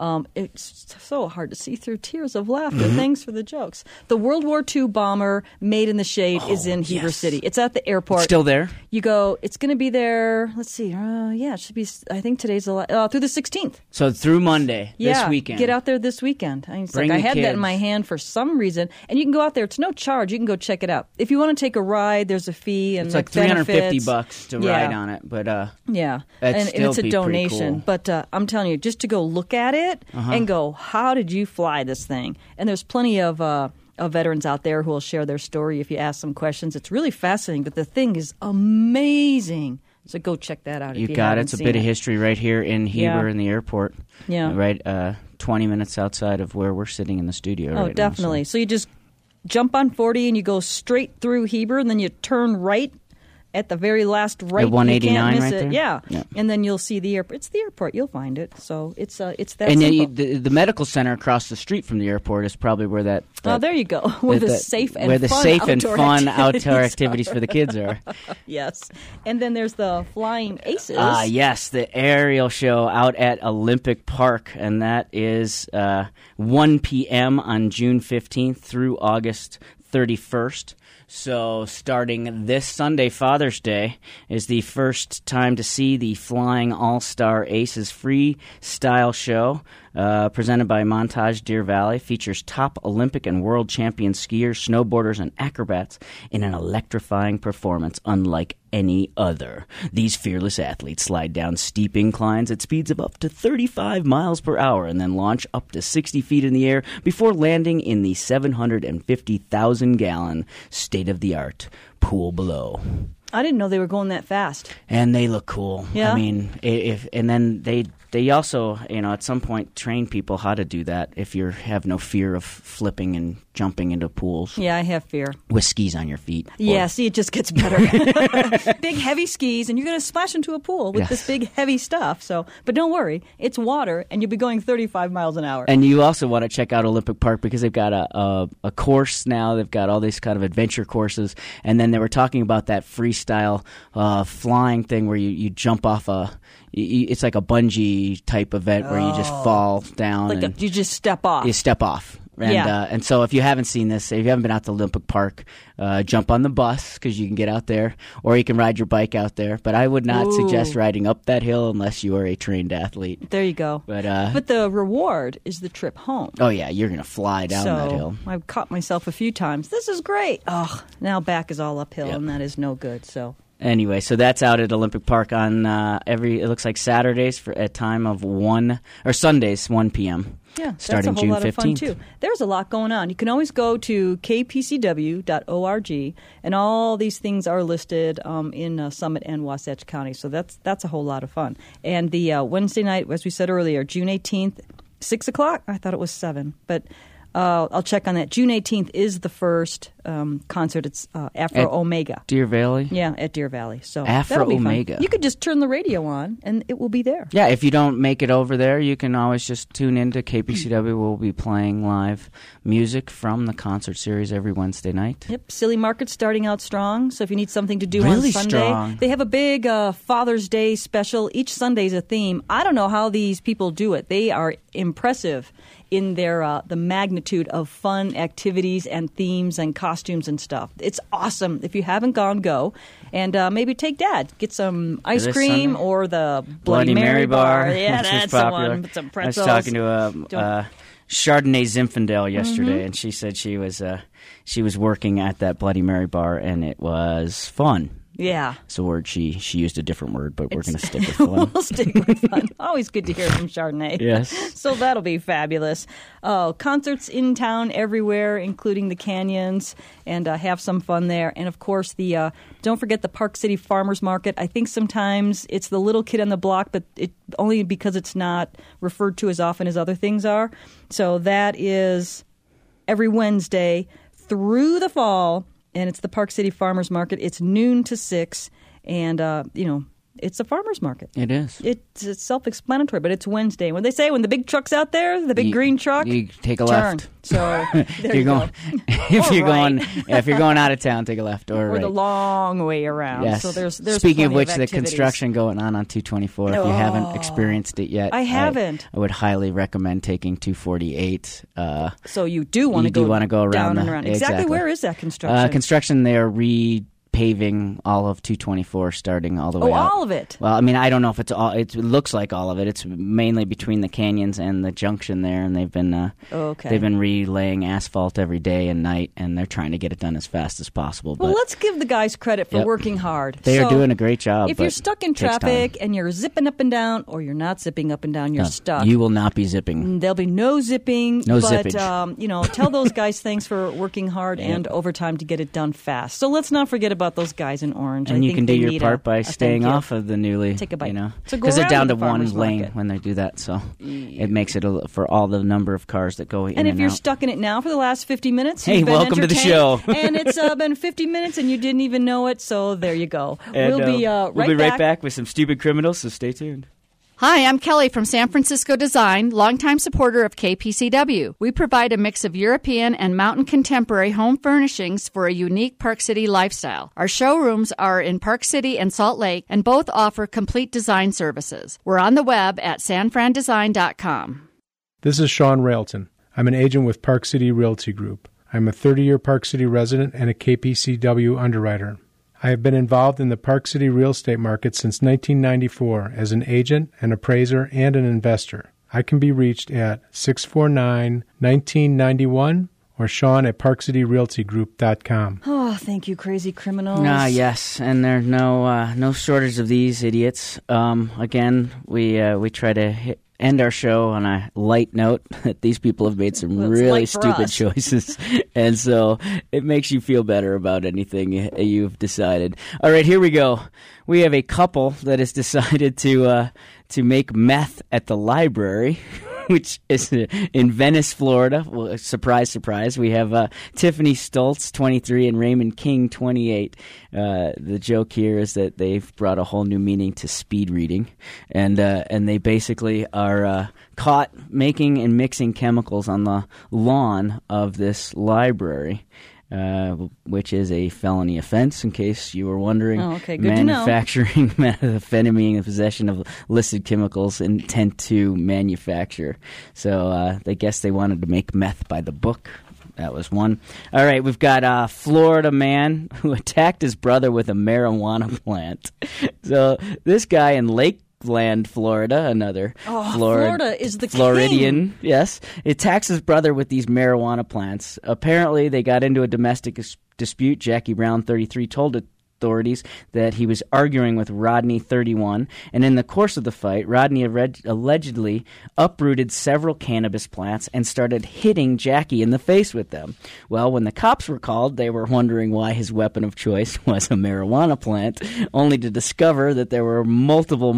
It's so hard to see through tears of laughter. Mm-hmm. Thanks for the jokes. The World War II bomber Made in the Shade is in Heber yes. City. It's at the airport. Still there? You go. It's going to be there. Let's see. It should be. I think today's through the 16th. So through Monday, Yeah, this weekend. get out there this weekend. It's Bring like I the had that in kids. my hand for some reason, and you can go out there. It's no charge. You can go check it out. If you want to take a ride, there's a fee, and It's like benefits. $350 to Yeah. ride on it, but Yeah, That'd and still it's a be pretty donation. cool. But I'm telling you, just to go look at it and go, how did you fly this thing? And there's plenty of veterans out there who will share their story if you ask them questions. It's really fascinating, but the thing is amazing. So go check that out. you if you got it. haven't It's a seen bit it. of history right here in Heber Yeah. in the airport. Yeah. Right, 20 minutes outside of where we're sitting in the studio right Oh, now, definitely. So you just jump on 40 and you go straight through Heber, and then you turn right at the very last right. At 189 you can't miss right it. there? Yeah. Yeah. And then you'll see the airport. It's the airport. You'll find it. So it's that And simple. then the medical center across the street from the airport is probably where that Oh, there you go. Where the safe and where the fun safe and outdoor fun activities outdoor activities for the kids are. Yes. And then there's the Flying Aces. Yes, the aerial show out at Olympic Park, and that is 1 p.m. on June 15th through August 31st. So starting this Sunday, Father's Day, is the first time to see the Flying All-Star Aces freestyle show. presented by Montage Deer Valley, features top Olympic and world champion skiers, snowboarders, and acrobats in an electrifying performance unlike any other. These fearless athletes slide down steep inclines at speeds of up to 35 miles per hour and then launch up to 60 feet in the air before landing in the 750,000-gallon state-of-the-art pool below. I didn't know they were going that fast. And they look cool. Yeah. I mean, and then they also, at some point train people how to do that if you have no fear of flipping and jumping into pools. Yeah, I have fear. With skis on your feet. Yeah, see, it just gets better. Big, heavy skis, and you're going to splash into a pool with this big, heavy stuff. So, but don't worry, it's water, and you'll be going 35 miles an hour. And you also want to check out Olympic Park because they've got a course now. They've got all these kind of adventure courses. And then they were talking about that freestyle flying thing where you jump off it's like a bungee type event where you just fall down. Like you just step off. You step off. And so if you haven't seen this, if you haven't been out to Olympic Park, jump on the bus because you can get out there, or you can ride your bike out there. But I would not suggest riding up that hill unless you are a trained athlete. There you go. But the reward is the trip home. Oh, yeah. You're going to fly down that hill. I've caught myself a few times. This is great. Oh, now back is all uphill, and that is no good. So. Anyway, so that's out at Olympic Park on it looks like Saturdays at time of Sundays, 1 p.m. Yeah, starting that's a whole June 15th. lot of fun too. There's a lot going on. You can always go to kpcw.org, and all these things are listed in Summit and Wasatch County. So that's a whole lot of fun. And the Wednesday night, as we said earlier, June 18th, 6 o'clock. I thought it was 7, but I'll check on that. June 18th is the first concert. It's Afro Omega. Deer Valley? Yeah, at Deer Valley. So Afro Omega. You could just turn the radio on, and it will be there. Yeah, if you don't make it over there, you can always just tune in to KPCW. We'll be playing live music from the concert series every Wednesday night. Yep, Silly Market's starting out strong, so if you need something to do really on Sunday. Strong. They have a big Father's Day special. Each Sunday's a theme. I don't know how these people do it. They are impressive in their the magnitude of fun activities and themes and costumes and stuff. It's awesome. If you haven't gone, go. And maybe take Dad. Get some ice cream Sunday? Or the Bloody Mary bar. Yeah, that's the one. With some pretzels. I was talking to Chardonnay Zinfandel yesterday, and she said she was working at that Bloody Mary bar, and it was fun. Yeah. It's a word she used a different word, but we're going to stick with fun. We'll stick with fun. Always good to hear from Chardonnay. Yes. So that'll be fabulous. Concerts in town everywhere, including the canyons, and have some fun there. And, of course, don't forget the Park City Farmers Market. I think sometimes it's the little kid on the block, but only because it's not referred to as often as other things are. So that is every Wednesday through the fall. And it's the Park City Farmers Market. It's noon to 6, and it's a farmers market. It is. It's self-explanatory, but it's Wednesday. When they say when the big truck's out there, the big green truck, you take a turn. left. So there you go. If you're going out of town, take a left or right. the long way around. Yes. So there's Speaking of plenty which, the activities. construction going on 224. If you haven't experienced it yet, I haven't. I would highly recommend taking 248. So you do want to go around down and around. Exactly. Where is that construction? Construction, they are paving all of 224 starting all the way out. All of it? Well, I mean, I don't know if it's all. It looks like all of it. It's mainly between the canyons and the junction there, and they've been they've been relaying asphalt every day and night, and they're trying to get it done as fast as possible. Well, let's give the guys credit for working hard. They are doing a great job. If you're stuck in traffic and you're zipping up and down, or you're not zipping up and down, you're stuck. You will not be zipping. There'll be no zipping. No but, zippage. Tell those guys thanks for working hard and overtime to get it done fast. So let's not forget about those guys in orange. And I you think can do they your need part by a staying thank you. off of the newly, Take a bite. So go because they're around down to to the one farmer's lane market. when they do that. So it makes it for all the number of cars that go in And if you're out. stuck in it now for the last 50 minutes, hey, you've been welcome to the show. And it's been 50 minutes and you didn't even know it, so there you go. And, we'll be right back with some stupid criminals, so stay tuned. Hi, I'm Kelly from San Francisco Design, longtime supporter of KPCW. We provide a mix of European and mountain contemporary home furnishings for a unique Park City lifestyle. Our showrooms are in Park City and Salt Lake, and both offer complete design services. We're on the web at sanfrandesign.com. This is Sean Railton. I'm an agent with Park City Realty Group. I'm a 30-year Park City resident and a KPCW underwriter. I have been involved in the Park City real estate market since 1994 as an agent, an appraiser, and an investor. I can be reached at 649-1991 or Sean at ParkCityRealtyGroup.com. Oh, thank you, crazy criminals. Yes, and there's no shortage of these idiots. Again, we try to end our show on a light note that these people have made some really stupid choices, and so it makes you feel better about anything you've decided. All right, here we go. We have a couple that has decided to make meth at the library, which is in Venice, Florida. Well, surprise, surprise. We have Tiffany Stoltz, 23, and Raymond King, 28. The joke here is that they've brought a whole new meaning to speed reading, and they basically are caught making and mixing chemicals on the lawn of this library. Which is a felony offense, in case you were wondering. Oh, okay, good to know. Manufacturing methamphetamine and possession of listed chemicals intent to manufacture. So I guess they wanted to make meth by the book. That was one. All right, we've got a Florida man who attacked his brother with a marijuana plant. So this guy in Lakeland, Florida, another Florida is the Floridian, king. Yes, attacks his brother with these marijuana plants. Apparently, they got into a domestic dispute. Jackie Brown, 33, told authorities that he was arguing with Rodney, 31, and in the course of the fight, Rodney allegedly uprooted several cannabis plants and started hitting Jackie in the face with them. Well, when the cops were called, they were wondering why his weapon of choice was a marijuana plant, only to discover that there were multiple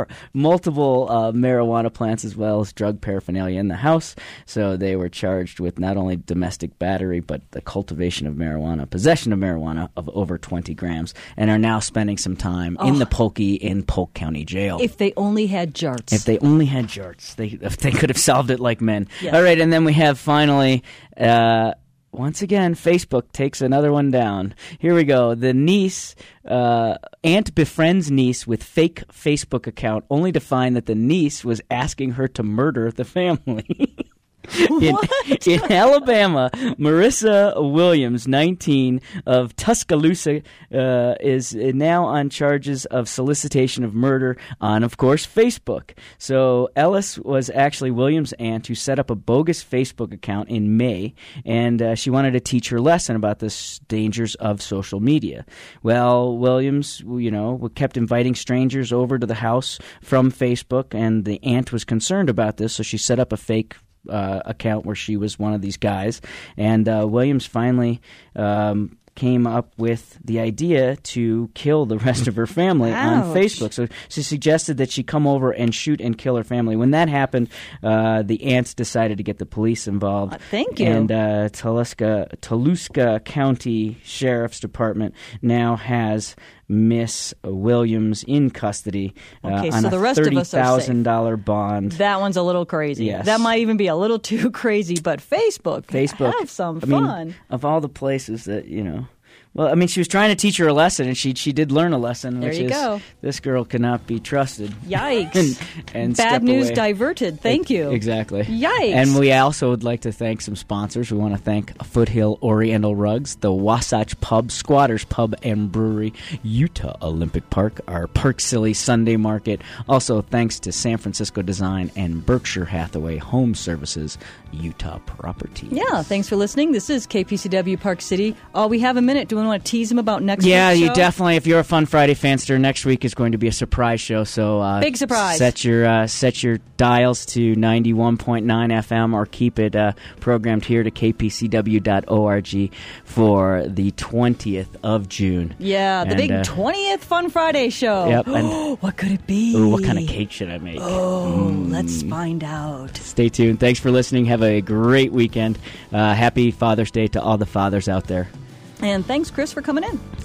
marijuana plants as well as drug paraphernalia in the house. So they were charged with not only domestic battery, but the cultivation of marijuana, possession of marijuana of over 20 grams. And are now spending some time in the Pokey in Polk County Jail. If they only had jarts. If they only had jarts. If they could have solved it like men. Yes. All right, and then we have finally, once again, Facebook takes another one down. Here we go. The niece, aunt befriends niece with fake Facebook account, only to find that the niece was asking her to murder the family. In Alabama, Marissa Williams, 19, of Tuscaloosa, is now on charges of solicitation of murder on, of course, Facebook. So Ellis was actually Williams' aunt who set up a bogus Facebook account in May, and she wanted to teach her lesson about the dangers of social media. Well, Williams, kept inviting strangers over to the house from Facebook, and the aunt was concerned about this, so she set up a fake account where she was one of these guys, and Williams finally came up with the idea to kill the rest of her family on Facebook. So she suggested that she come over and shoot and kill her family. When that happened, the aunts decided to get the police involved. Thank you. And Toluca County Sheriff's Department now has Miss Williams in custody on so the rest a of us are safe. $30,000 bond. That one's a little crazy. Yes. That might even be a little too crazy, but Facebook, have some fun. Mean, of all the places that, Well, I mean, she was trying to teach her a lesson, and she did learn a lesson, there which you is go. This girl cannot be trusted. Yikes. and Bad news away. Diverted. Thank you. Exactly. Yikes. And we also would like to thank some sponsors. We want to thank Foothill Oriental Rugs, the Wasatch Pub, Squatters Pub and Brewery, Utah Olympic Park, our Park Silly Sunday Market. Also, thanks to San Francisco Design and Berkshire Hathaway Home Services, Utah Properties. Yeah, thanks for listening. This is KPCW Park City. We have a minute. Do we want to tease them about next week's show? Yeah, you definitely. If you're a Fun Friday fanster, next week is going to be a surprise show. So big surprise. Set your dials to 91.9 FM or keep it programmed here to kpcw.org for the 20th of June. Yeah, the big 20th Fun Friday show. Yep. And what could it be? Ooh, what kind of cake should I make? Let's find out. Stay tuned. Thanks for listening. Have a great weekend. Happy Father's Day to all the fathers out there. And thanks, Chris, for coming in.